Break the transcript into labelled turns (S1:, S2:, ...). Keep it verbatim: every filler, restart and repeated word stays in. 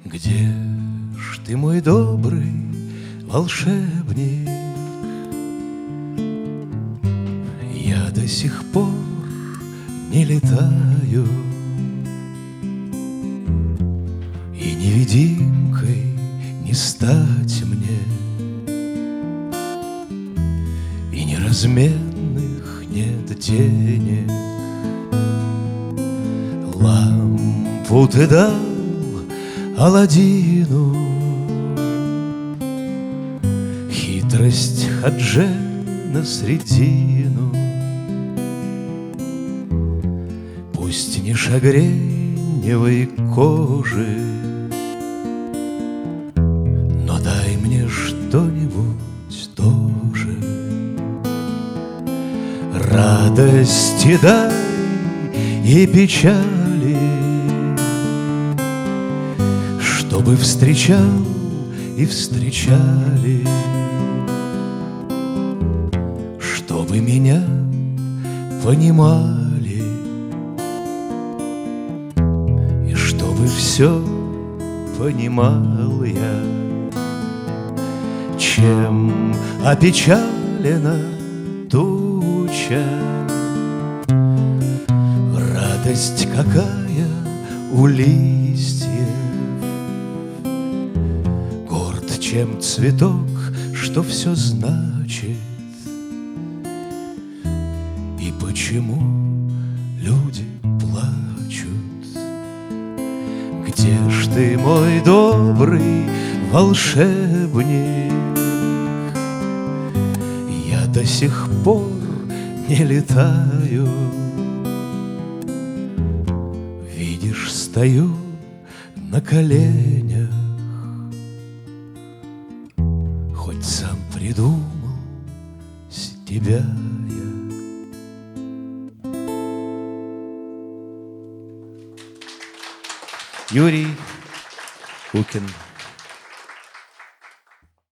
S1: Где ж ты, мой добрый волшебник? Я до сих пор не летаю, и невидимкой не стать мне, и неразменных нет денег. Лампу ты дал Аладдину, хитрость Хадже на средину. Пусть не шагреневой кожи, но дай мне что-нибудь тоже. Радости дай и печали, чтобы встречал и встречали, чтобы меня понимали, и чтобы все понимал я. Чем опечалена туча, радость какая у листьев. Горд, чем цветок, что все значит. И почему люди плачут? Где ж ты, мой добрый волшебник? Я до сих пор не летаю. Видишь, стою на коленях, хоть сам придумал с тебя я. Юрий Кукин.